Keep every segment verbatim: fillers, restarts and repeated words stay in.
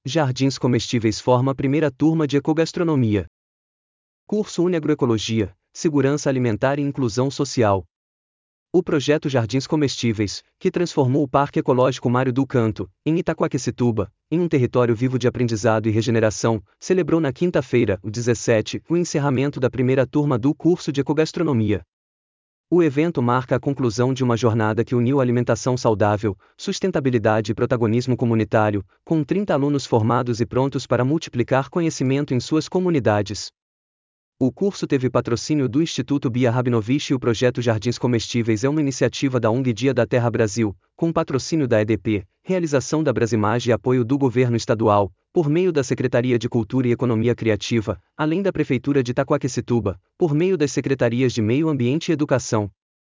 Jardins Comestíveis forma a primeira turma de Ecogastronomia. Curso Uniagroecologia, Segurança Alimentar e Inclusão Social. O projeto Jardins Comestíveis, que transformou o Parque Ecológico Mário do Canto, em Itaquaquecetuba, em um território vivo de aprendizado e regeneração, celebrou na quinta-feira, o dezessete, o encerramento da primeira turma do curso de Ecogastronomia. O evento marca a conclusão de uma jornada que uniu alimentação saudável, sustentabilidade e protagonismo comunitário, com trinta alunos formados e prontos para multiplicar conhecimento em suas comunidades. O curso teve patrocínio do Instituto Bia Rabinovich e o projeto Jardins Comestíveis é uma iniciativa da O N G Dia da Terra Brasil, com patrocínio da E D P, realização da Brasimage e apoio do governo estadual, por meio da Secretaria de Cultura e Economia Criativa, além da Prefeitura de Itaquaquecetuba, por meio das Secretarias de Meio Ambiente e Educação.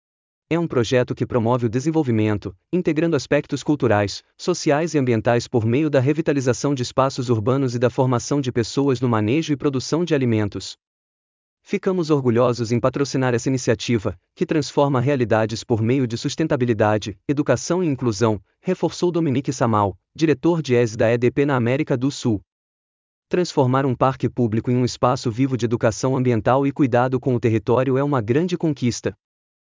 É um projeto que promove o desenvolvimento, integrando aspectos culturais, sociais e ambientais por meio da revitalização de espaços urbanos e da formação de pessoas no manejo e produção de alimentos. Ficamos orgulhosos em patrocinar essa iniciativa, que transforma realidades por meio de sustentabilidade, educação e inclusão, reforçou Dominique Samal, diretor de E S da E D P na América do Sul. Transformar um parque público em um espaço vivo de educação ambiental e cuidado com o território é uma grande conquista.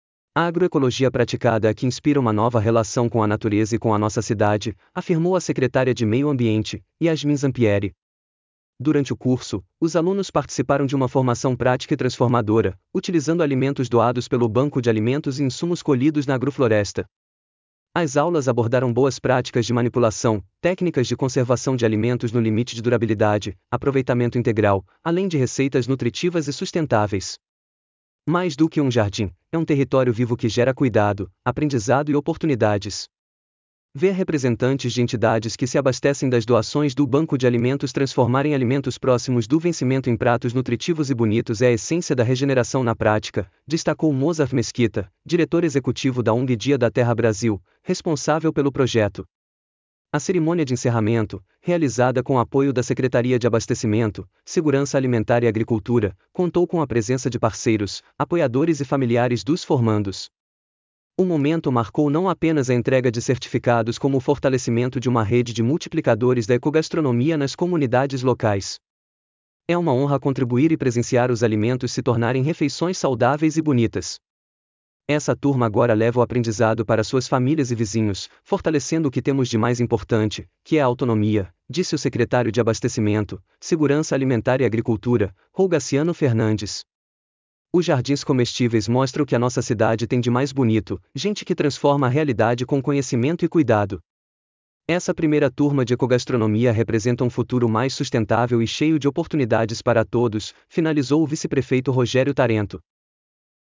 A agroecologia praticada aqui inspira uma nova relação com a natureza e com a nossa cidade, afirmou a secretária de Meio Ambiente, Yasmin Zampieri. Durante o curso, os alunos participaram de uma formação prática e transformadora, utilizando alimentos doados pelo Banco de Alimentos e insumos colhidos na agrofloresta. As aulas abordaram boas práticas de manipulação, técnicas de conservação de alimentos no limite de durabilidade, aproveitamento integral, além de receitas nutritivas e sustentáveis. Mais do que um jardim, é um território vivo que gera cuidado, aprendizado e oportunidades. Ver representantes de entidades que se abastecem das doações do Banco de Alimentos transformarem alimentos próximos do vencimento em pratos nutritivos e bonitos é a essência da regeneração na prática, destacou Mozart Mesquita, diretor executivo da O N G Dia da Terra Brasil, responsável pelo projeto. A cerimônia de encerramento, realizada com apoio da Secretaria de Abastecimento, Segurança Alimentar e Agricultura, contou com a presença de parceiros, apoiadores e familiares dos formandos. O momento marcou não apenas a entrega de certificados como o fortalecimento de uma rede de multiplicadores da ecogastronomia nas comunidades locais. É uma honra contribuir e presenciar os alimentos se tornarem refeições saudáveis e bonitas. Essa turma agora leva o aprendizado para suas famílias e vizinhos, fortalecendo o que temos de mais importante, que é a autonomia, disse o secretário de Abastecimento, Segurança Alimentar e Agricultura, Rogaciano Fernandes. Os Jardins Comestíveis mostram o que a nossa cidade tem de mais bonito, gente que transforma a realidade com conhecimento e cuidado. Essa primeira turma de ecogastronomia representa um futuro mais sustentável e cheio de oportunidades para todos, finalizou o vice-prefeito Rogério Tarento.